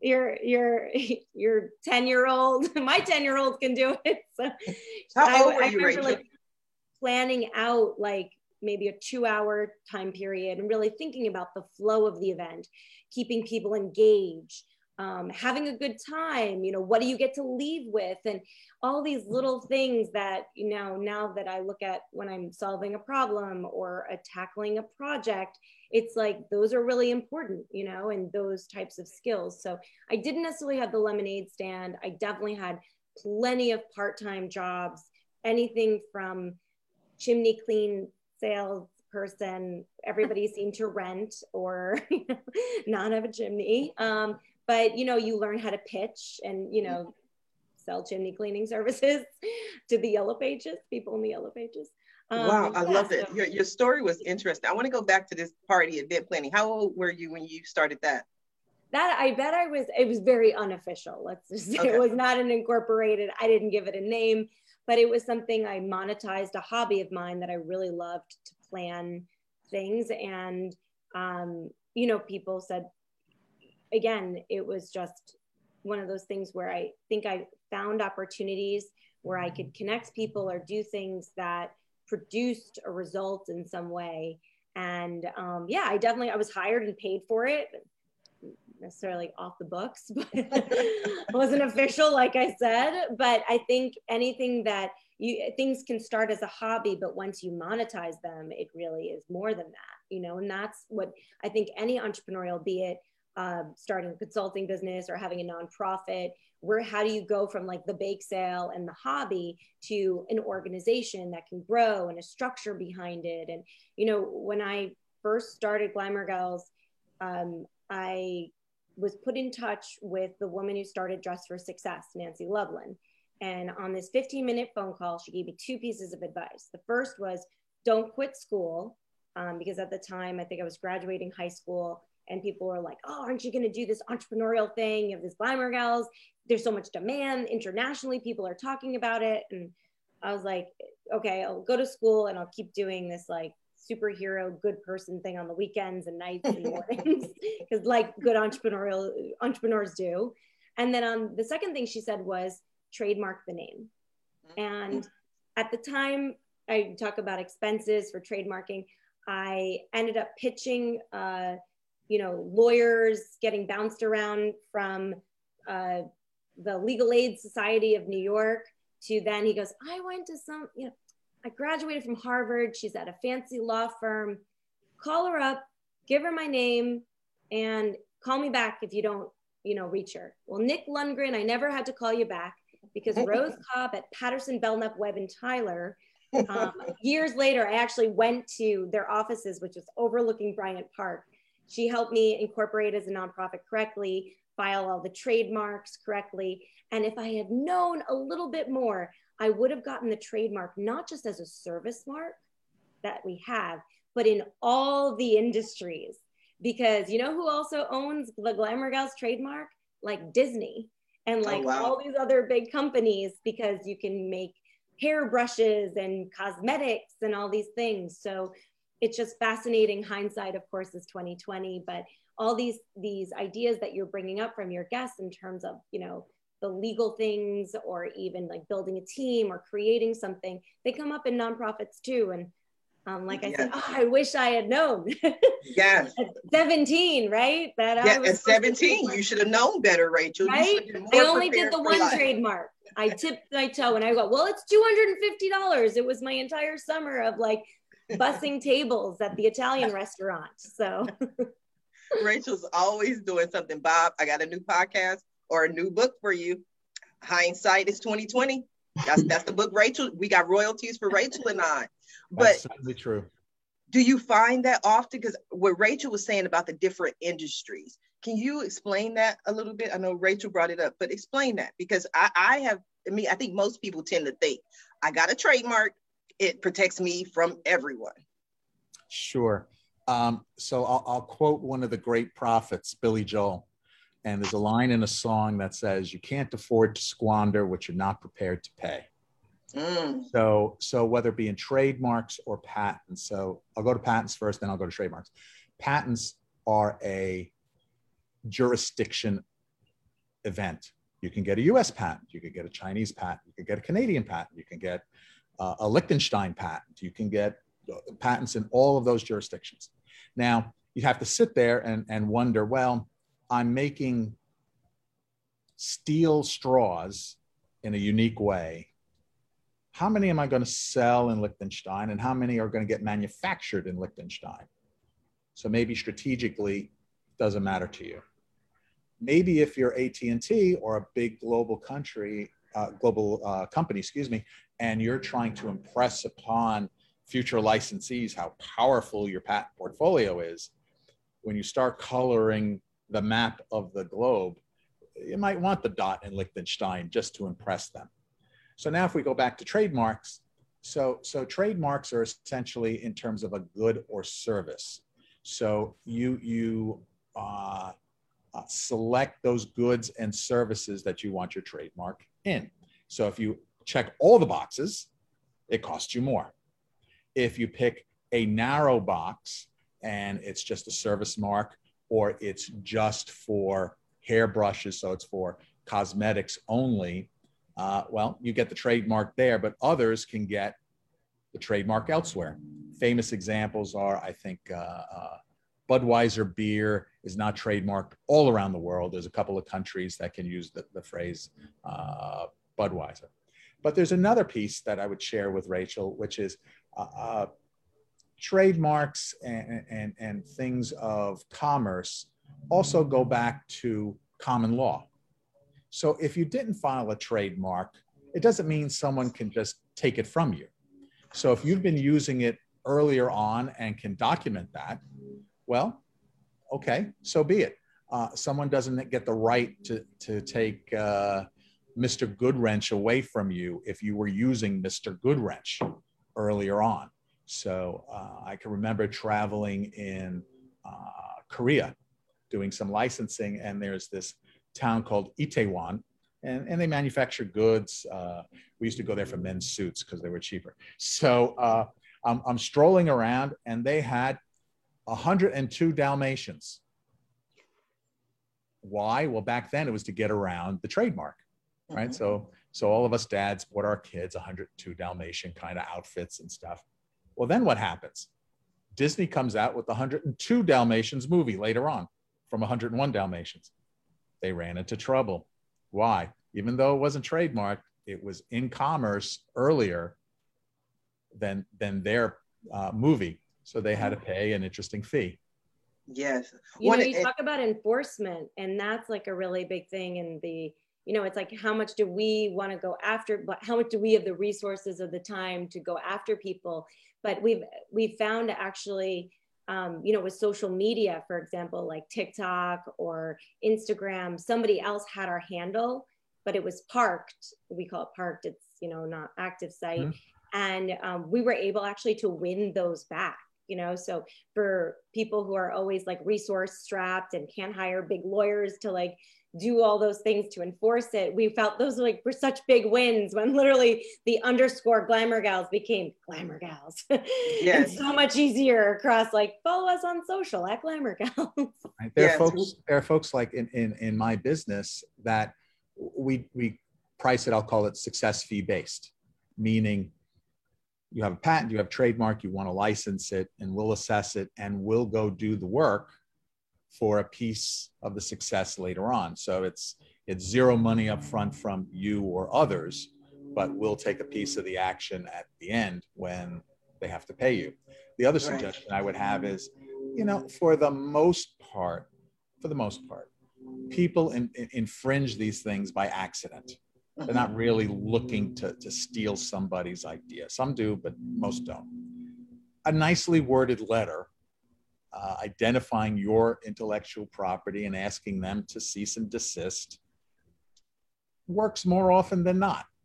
10-year-old. My 10-year-old can do it. So how old were you, Rachel? Like planning out like maybe a 2-hour time period and really thinking about the flow of the event, keeping people engaged, having a good time, you know, what do you get to leave with? And all these little things that, you know, now that I look at when I'm solving a problem or tackling a project, it's like, those are really important, you know, and those types of skills. So I didn't necessarily have the lemonade stand. I definitely had plenty of part-time jobs, anything from chimney clean salesperson. Everybody seemed to rent or not have a chimney. But, you know, you learn how to pitch and, you know, sell chimney cleaning services to the Yellow Pages, people in the Yellow Pages. Wow, I love it. Your story was interesting. I want to go back to this party event planning. How old were you when you started that? That I bet it was very unofficial. Let's just say it was not an incorporated, I didn't give it a name, but it was something I monetized, a hobby of mine that I really loved to plan things. And, you know, people said, again, it was just one of those things where I think I found opportunities where I could connect people or do things that produced a result in some way. And yeah, I was hired and paid for it, necessarily off the books, but it wasn't official, like I said. But I think anything that things can start as a hobby, but once you monetize them, it really is more than that, you know. And that's what I think any entrepreneurial, be it starting a consulting business or having a nonprofit, how do you go from like the bake sale and the hobby to an organization that can grow and a structure behind it? And, you know, when I first started Glamour Gals, I was put in touch with the woman who started Dress for Success, Nancy Loveland. And on this 15-minute phone call, she gave me 2 pieces of advice. The first was, don't quit school, because at the time, I think I was graduating high school, and people were like, oh, aren't you going to do this entrepreneurial thing? You have this Glamour Gals. There's so much demand internationally. People are talking about it. And I was like, okay, I'll go to school and I'll keep doing this like superhero good person thing on the weekends and nights and mornings, because like good entrepreneurs do. And then the second thing she said was trademark the name. And at the time, I talk about expenses for trademarking. I ended up pitching, you know, lawyers, getting bounced around from the Legal Aid Society of New York to then he goes, I went to you know, I graduated from Harvard. She's at a fancy law firm. Call her up, give her my name, and call me back if you don't, you know, reach her. Well, Nick Lundgren, I never had to call you back because Rose Cobb at Patterson, Belknap, Webb & Tyler, years later, I actually went to their offices, which was overlooking Bryant Park. She helped me incorporate as a nonprofit correctly, file all the trademarks correctly. And if I had known a little bit more, I would have gotten the trademark, not just as a service mark that we have, but in all the industries. Because you know who also owns the Glamour Gals trademark? Like Disney and like all these other big companies, because you can make hairbrushes and cosmetics and all these things. So it's just fascinating. Hindsight, of course, is 2020, but all these ideas that you're bringing up from your guests in terms of, you know, the legal things or even like building a team or creating something, they come up in nonprofits too. And like I said, oh, I wish I had known. Yes. At 17, right? At 17, you should have known better, Rachel. Right? I only did the one trademark. I tipped my toe and I go, well, it's $250. It was my entire summer of like bussing tables at the Italian restaurant. So Rachel's always doing something. Bob, I got a new podcast or a new book for you. Hindsight is 2020. That's the book, Rachel. We got royalties for Rachel and I. But that's certainly true. Do you find that often? Because what Rachel was saying about the different industries, can you explain that a little bit? I know Rachel brought it up, but explain that, because I have I think most people tend to think, I got a trademark, it protects me from everyone. Sure. So I'll quote one of the great prophets, Billy Joel. And there's a line in a song that says, you can't afford to squander what you're not prepared to pay. So whether it be in trademarks or patents, so I'll go to patents first, then I'll go to trademarks. Patents are a jurisdiction event. You can get a US patent, you could get a Chinese patent, you could get a Canadian patent, you can get a Liechtenstein patent, you can get patents in all of those jurisdictions. Now, you have to sit there and wonder, well, I'm making steel straws in a unique way. How many am I going to sell in Liechtenstein, and how many are going to get manufactured in Liechtenstein? So maybe strategically, it doesn't matter to you. Maybe if you're AT&T or a big global company, and you're trying to impress upon future licensees how powerful your patent portfolio is, when you start coloring the map of the globe, you might want the dot in Liechtenstein just to impress them. So now if we go back to trademarks, so trademarks are essentially in terms of a good or service. So you select those goods and services that you want your trademark in. So if you check all the boxes, it costs you more. If you pick a narrow box and it's just a service mark, or it's just for hairbrushes, so it's for cosmetics only, well, you get the trademark there, but others can get the trademark elsewhere. Famous examples are, I think, Budweiser beer is not trademarked all around the world. There's a couple of countries that can use the phrase Budweiser. But there's another piece that I would share with Rachel, which is trademarks and things of commerce also go back to common law. So if you didn't file a trademark, it doesn't mean someone can just take it from you. So if you've been using it earlier on and can document that, well, okay, so be it. Someone doesn't get the right to take Mr. Goodwrench away from you if you were using Mr. Goodwrench earlier on. So I can remember traveling in Korea, doing some licensing, and there's this town called Itaewon, and they manufacture goods. We used to go there for men's suits because they were cheaper. So I'm strolling around, and they had 102 Dalmatians. Why? Well, back then it was to get around the trademark, right? Mm-hmm. So all of us dads bought our kids 102 Dalmatian kind of outfits and stuff. Well, then what happens? Disney comes out with the 102 Dalmatians movie later on from 101 Dalmatians. They ran into trouble. Why? Even though it wasn't trademarked, it was in commerce earlier than their movie. So they had to pay an interesting fee. Yes. You talk about enforcement, and that's like a really big thing in the, it's like, how much do we want to go after, but how much do we have the resources or the time to go after people? But we've found actually, with social media, for example, like TikTok or Instagram, somebody else had our handle, but it was parked. We call it parked. It's, not active site. Mm-hmm. And we were able actually to win those back. So for people who are always like resource strapped and can't hire big lawyers to like do all those things to enforce it, we felt those were such big wins when literally the _ Glamour Gals became Glamour Gals. Yes. And so much easier across, like, follow us on social at Glamour Gals. Right. There are folks like in my business that we price it, I'll call it success fee based, meaning you have a patent, you have trademark, you want to license it, and we'll assess it, and we'll go do the work for a piece of the success later on. So it's zero money up front from you or others, but we'll take a piece of the action at the end when they have to pay you. The other suggestion I would have is, for the most part, people infringe these things by accident. They're not really looking to steal somebody's idea. Some do, but most don't. A nicely worded letter identifying your intellectual property and asking them to cease and desist works more often than not.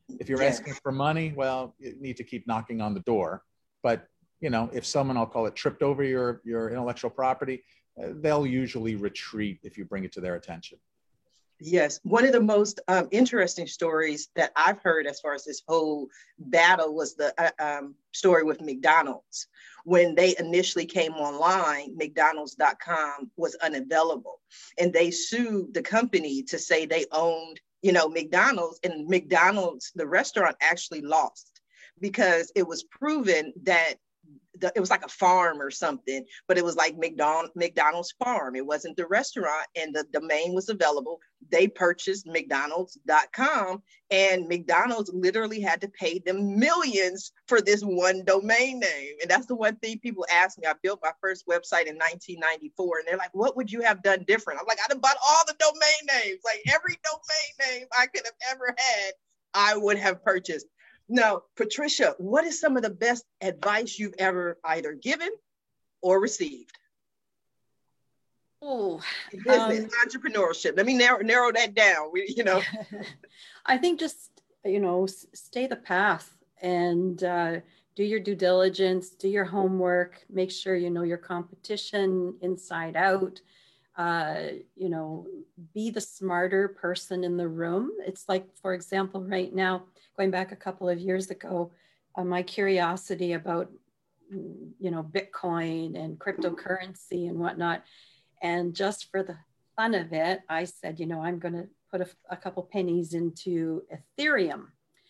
If you're Yes. asking for money, well, you need to keep knocking on the door. But, you know, if someone, I'll call it, tripped over your intellectual property, they'll usually retreat if you bring it to their attention. Yes, one of the most interesting stories that I've heard as far as this whole battle was the story with McDonald's. When they initially came online, McDonald's.com was unavailable, and they sued the company to say they owned, you know, McDonald's, and McDonald's, the restaurant, actually lost because it was proven that it was like a farm or something, but it was like McDonald's farm. It wasn't the restaurant, and the domain was available. They purchased McDonald's.com, and McDonald's literally had to pay them millions for this one domain name. And that's the one thing people ask me. I built my first website in 1994, and they're like, what would you have done different? I'm like, I'd have bought all the domain names. Like every domain name I could have ever had, I would have purchased. Now, Patricia, what is some of the best advice you've ever either given or received? Oh, business, entrepreneurship. Let me narrow that down. I think just, you know, stay the path and do your due diligence, do your homework, make sure you know your competition inside out. You know, be the smarter person in the room. It's like, for example, right now, going back a couple of years ago, my curiosity about, you know, Bitcoin and cryptocurrency and whatnot. And just for the fun of it, I said, you know, I'm going to put a couple pennies into Ethereum.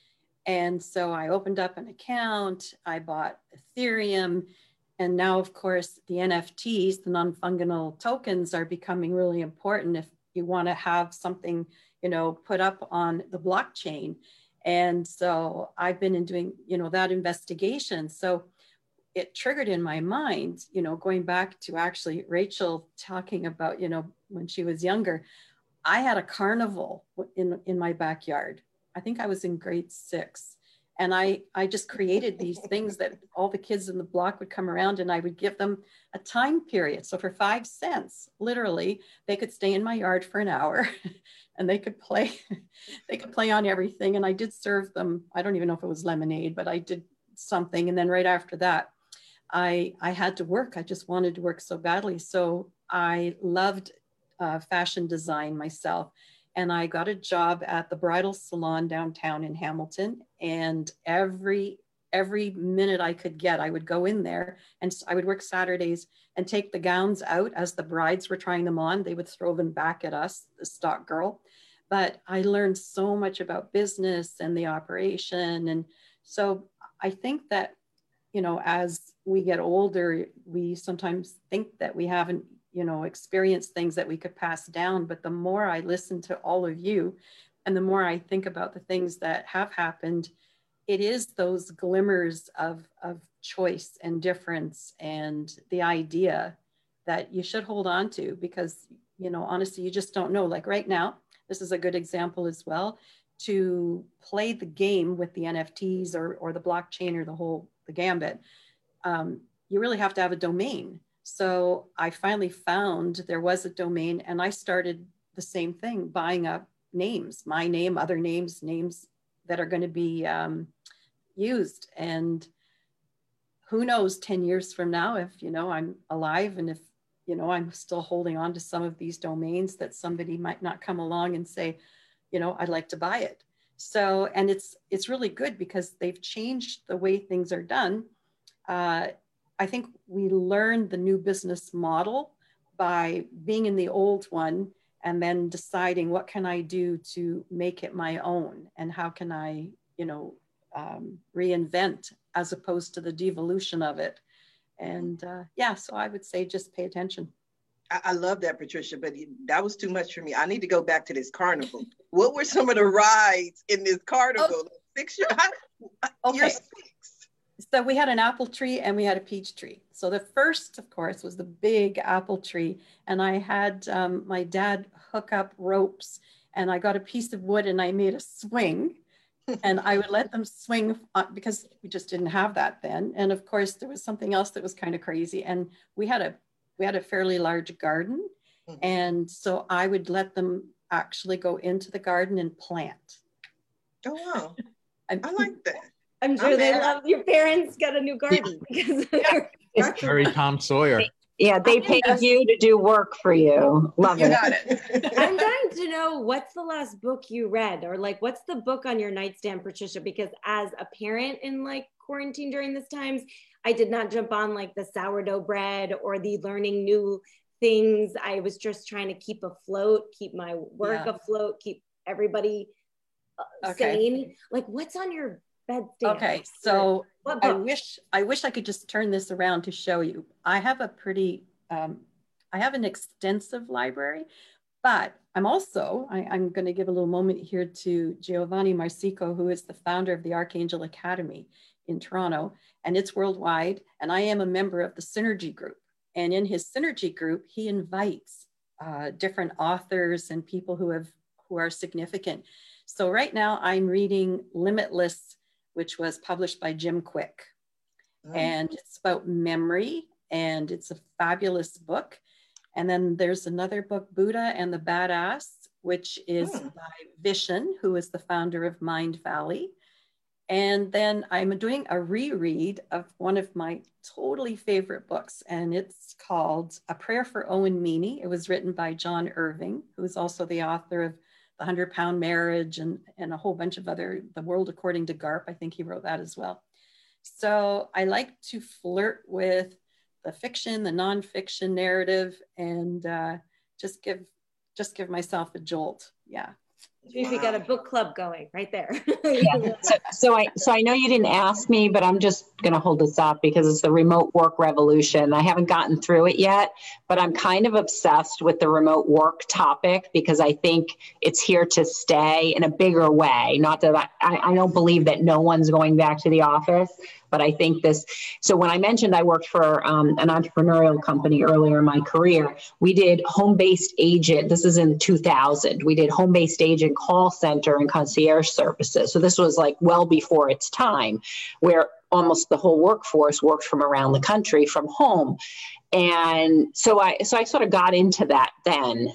And so I opened up an account, I bought Ethereum. And now, of course, the NFTs, the non-fungible tokens, are becoming really important if you want to have something, you know, put up on the blockchain. And so I've been doing, you know, that investigation. So it triggered in my mind, you know, going back to actually Rachel talking about, you know, when she was younger, I had a carnival in my backyard. I think I was in grade 6. And I just created these things that all the kids in the block would come around, and I would give them a time period. So for 5 cents, literally, they could stay in my yard for an hour and they could play on everything. And I did serve them. I don't even know if it was lemonade, but I did something. And then right after that, I had to work. I just wanted to work so badly. So I loved fashion design myself. And I got a job at the bridal salon downtown in Hamilton. And every minute I could get, I would go in there, and I would work Saturdays and take the gowns out as the brides were trying them on. They would throw them back at us, the stock girl. But I learned so much about business and the operation. And so I think that, you know, as we get older, we sometimes think that we haven't, you know, experienced things that we could pass down. But the more I listen to all of you, and the more I think about the things that have happened, it is those glimmers of choice and difference, and the idea that you should hold on to, because, you know, honestly, you just don't know. Like right now, this is a good example as well, to play the game with the NFTs or the blockchain or the gambit. You really have to have a domain. So I finally found there was a domain, and I started the same thing, buying up names, my name, other names that are going to be used. And who knows, 10 years from now, if, you know, I'm alive, and if, you know, I'm still holding on to some of these domains, that somebody might not come along and say, you know, I'd like to buy it. So, and it's really good because they've changed the way things are done. I think we learned the new business model by being in the old one, and then deciding what can I do to make it my own, and how can I, you know, reinvent, as opposed to the devolution of it. And yeah, so I would say just pay attention. I love that, Patricia, but that was too much for me. I need to go back to this carnival. What were some of the rides in this carnival? Oh. You're Okay. 6. So we had an apple tree and we had a peach tree. So the first, of course, was the big apple tree. And I had my dad hook up ropes, and I got a piece of wood and I made a swing. And I would let them swing because we just didn't have that then. And of course, there was something else that was kind of crazy. And we had a fairly large garden. Mm-hmm. And so I would let them actually go into the garden and plant. Oh, wow. I like that. I'm sure they love your parents got a new garden because It's very Tom Sawyer. Yeah, they paid you to do work for you. Love it. Got it. I'm dying to know, what's the last book you read, or like what's the book on your nightstand, Patricia? Because as a parent in like quarantine during this times, I did not jump on like the sourdough bread or the learning new things. I was just trying to keep afloat, keep my work afloat, keep everybody sane. Like, what's on your bedstand? Okay, so I wish I could just turn this around to show you. I have a pretty, I have an extensive library, but I'm going to give a little moment here to Giovanni Marsico, who is the founder of the Archangel Academy in Toronto, and it's worldwide. And I am a member of the Synergy Group. And in his Synergy Group, he invites different authors and people who are significant. So right now I'm reading Limitless, which was published by Jim Quick. And it's about memory, and it's a fabulous book. And then there's another book, Buddha and the Badass, which is by Vishen, who is the founder of Mind Valley. And then I'm doing a reread of one of my totally favorite books, and it's called A Prayer for Owen Meany. It was written by John Irving, who is also the author of The 100-Pound Marriage and a whole bunch of other, The World According to Garp. I think he wrote that as well. So I like to flirt with the fiction, the nonfiction narrative, and just give myself a jolt. Yeah. Tracy got a book club going right there. Yeah. So I know you didn't ask me, but I'm just going to hold this up because it's the remote work revolution. I haven't gotten through it yet, but I'm kind of obsessed with the remote work topic because I think it's here to stay in a bigger way. Not that I don't believe that no one's going back to the office, but I think so when I mentioned I worked for an entrepreneurial company earlier in my career, we did home-based agent. This is in 2000. We did home-based agent call center and concierge services. So this was like well before its time, where almost the whole workforce worked from around the country from home. And so I sort of got into that then,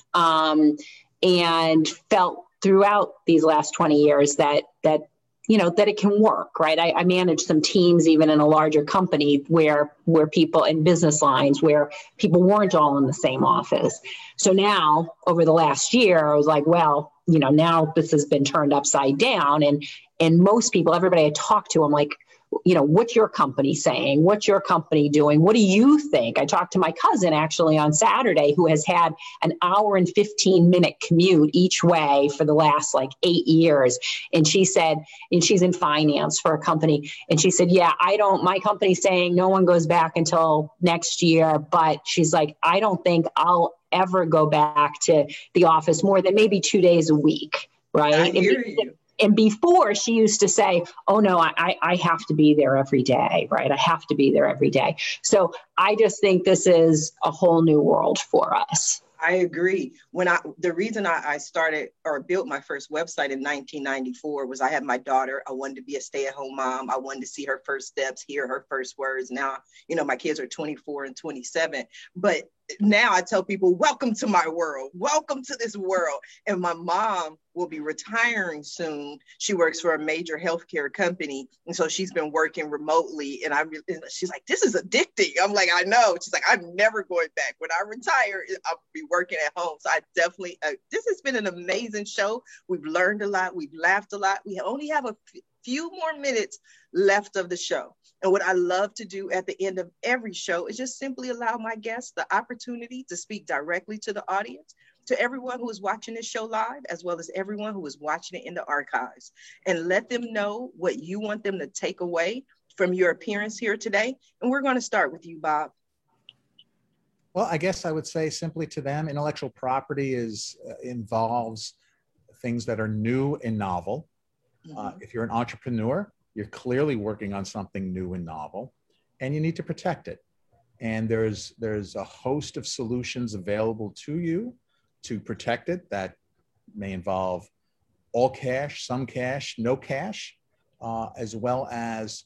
and felt throughout these last 20 years that it can work, right? I managed some teams even in a larger company where people in business lines where people weren't all in the same office. So now over the last year, I was like, well, now this has been turned upside down. And most people, everybody I talk to, I'm like, what's your company saying? What's your company doing? What do you think? I talked to my cousin actually on Saturday who has had an hour and 15-minute commute each way for the last 8 years. And she said, and she's in finance for a company. And she said, yeah, my company's saying no one goes back until next year. But she's like, I don't think I'll ever go back to the office more than maybe 2 days a week. Right. I hear you. And before she used to say, oh, no, I have to be there every day, right? I have to be there every day. So I just think this is a whole new world for us. I agree. The reason I started or built my first website in 1994 was I had my daughter. I wanted to be a stay-at-home mom. I wanted to see her first steps, hear her first words. Now, my kids are 24 and 27, but now I tell people, welcome to my world. Welcome to this world. And my mom will be retiring soon. She works for a major healthcare company. And so she's been working remotely. And she's like, this is addicting. I'm like, I know. She's like, I'm never going back. When I retire, I'll be working at home. So I definitely, this has been an amazing show. We've learned a lot. We've laughed a lot. We only have a few more minutes left of the show. And what I love to do at the end of every show is just simply allow my guests the opportunity to speak directly to the audience, to everyone who is watching this show live, as well as everyone who is watching it in the archives, and let them know what you want them to take away from your appearance here today. And we're going to start with you, Bob. Well, I guess I would say simply to them, intellectual property involves things that are new and novel. If you're an entrepreneur, you're clearly working on something new and novel, and you need to protect it. And there's a host of solutions available to you to protect it that may involve all cash, some cash, no cash, as well as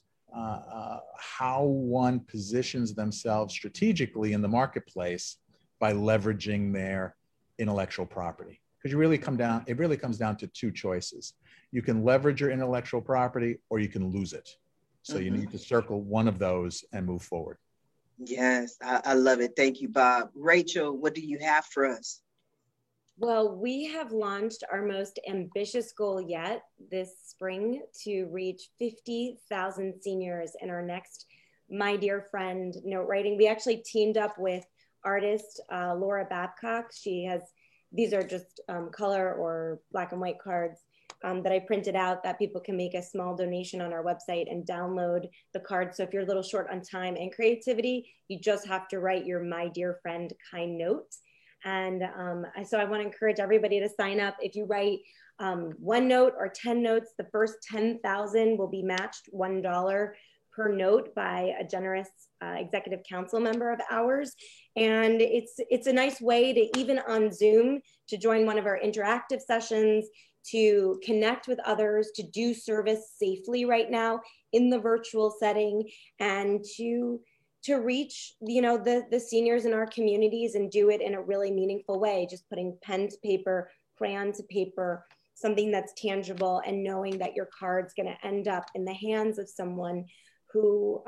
how one positions themselves strategically in the marketplace by leveraging their intellectual property. because it really comes down to two choices. You can leverage your intellectual property or you can lose it. So you need to circle one of those and move forward. Yes, I love it. Thank you, Bob. Rachel, what do you have for us? Well, we have launched our most ambitious goal yet this spring to reach 50,000 seniors in our next My Dear Friend note writing. We actually teamed up with artist Laura Babcock. These are just color or black and white cards that I printed out that people can make a small donation on our website and download the card. So if you're a little short on time and creativity, you just have to write your My Dear Friend kind note. And so I want to encourage everybody to sign up. If you write one note or 10 notes, the first 10,000 will be matched $1 per note by a generous executive council member of ours. And it's a nice way to, even on Zoom, to join one of our interactive sessions, to connect with others, to do service safely right now in the virtual setting, and to reach, the seniors in our communities and do it in a really meaningful way, just putting pen to paper, crayon to paper, something that's tangible, and knowing that your card's gonna end up in the hands of someone who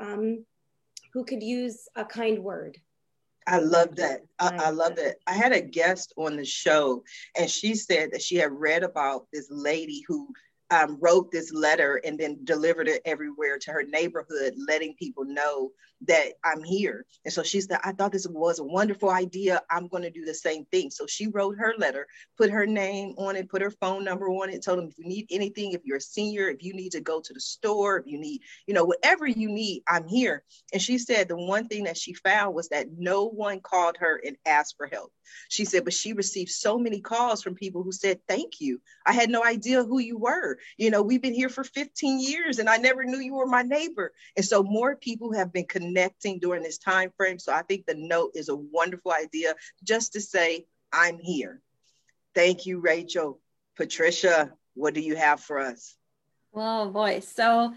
could use a kind word. I love that. I love that. I had a guest on the show, and she said that she had read about this lady who wrote this letter and then delivered it everywhere to her neighborhood, letting people know that I'm here. And so she said, I thought this was a wonderful idea. I'm going to do the same thing. So she wrote her letter, put her name on it, put her phone number on it, told them, if you need anything, if you're a senior, if you need to go to the store, if you need, whatever you need, I'm here. And she said the one thing that she found was that no one called her and asked for help. She said, but she received so many calls from people who said, thank you. I had no idea who you were. We've been here for 15 years and I never knew you were my neighbor. And so more people have been connecting during this time frame. So I think the note is a wonderful idea, just to say, I'm here. Thank you, Rachel. Patricia, what do you have for us? Well, boy. So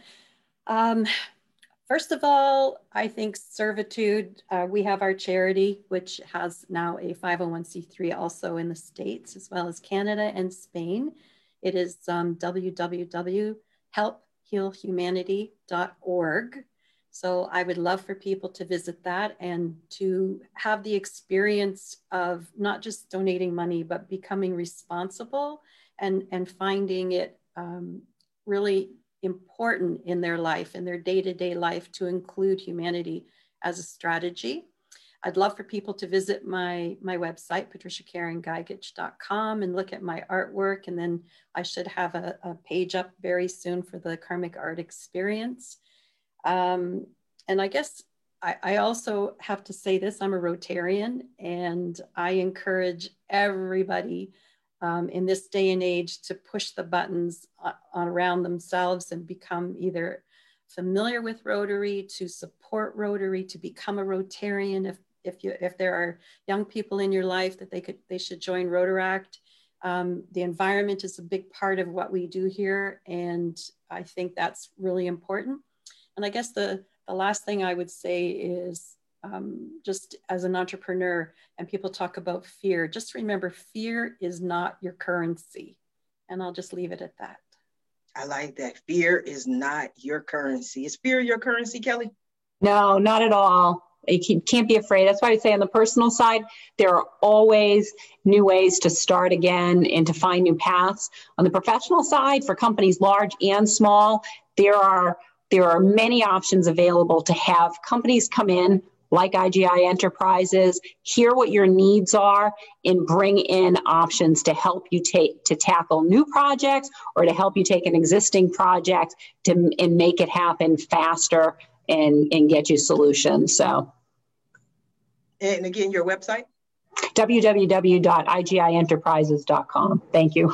first of all, I think Servitude, we have our charity, which has now a 501c3 also in the States, as well as Canada and Spain. It is www.helphealhumanity.org. So I would love for people to visit that and to have the experience of not just donating money, but becoming responsible and finding it really important in their life, in their day-to-day life, to include humanity as a strategy. I'd love for people to visit my website, patriciakarengigich.com, and look at my artwork. And then I should have a page up very soon for the Karmic Art Experience. And I guess I also have to say this, I'm a Rotarian, and I encourage everybody in this day and age to push the buttons around themselves and become either familiar with Rotary, to support Rotary, to become a Rotarian. If there are young people in your life that they should join Rotaract. The environment is a big part of what we do here, and I think that's really important. And I guess the last thing I would say is just as an entrepreneur, and people talk about fear, just remember, fear is not your currency. And I'll just leave it at that. I like that. Fear is not your currency. Is fear your currency, Kelly? No, not at all. You can't be afraid. That's why I say on the personal side, there are always new ways to start again and to find new paths. On the professional side, for companies large and small, there are many options available to have companies come in like IGI Enterprises, hear what your needs are, and bring in options to help you tackle new projects or to help you take an existing project and make it happen faster and get you solutions. So, and again, your website? www.igienterprises.com. Thank you.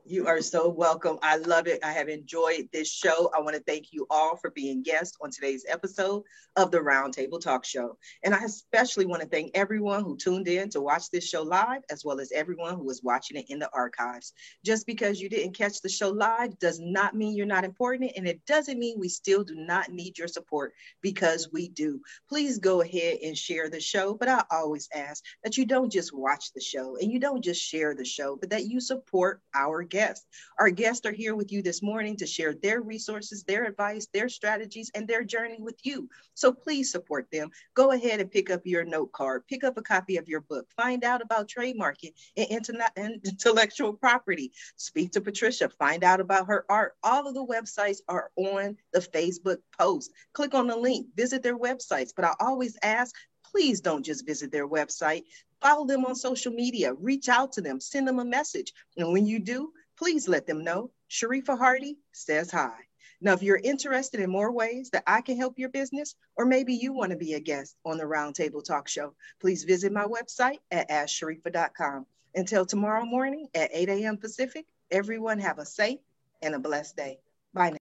You are so welcome. I love it. I have enjoyed this show. I want to thank you all for being guests on today's episode of the Roundtable Talk Show. And I especially want to thank everyone who tuned in to watch this show live, as well as everyone who is watching it in the archives. Just because you didn't catch the show live does not mean you're not important, and it doesn't mean we still do not need your support, because we do. Please go ahead and share the show, but I always ask that you don't just watch the show and you don't just share the show, but that you support our guests. Our guests are here with you this morning to share their resources, their advice, their strategies, and their journey with you. So please support them. Go ahead and pick up your note card, pick up a copy of your book, find out about trademarking and intellectual property. Speak to Patricia, find out about her art. All of the websites are on the Facebook post. Click on the link, visit their websites. But I always ask, please don't just visit their website. Follow them on social media, reach out to them, send them a message. And when you do, please let them know Sharifa Hardy says hi. Now, if you're interested in more ways that I can help your business, or maybe you want to be a guest on the Roundtable Talk Show, please visit my website at asksharifa.com. Until tomorrow morning at 8 a.m. Pacific, everyone have a safe and a blessed day. Bye now.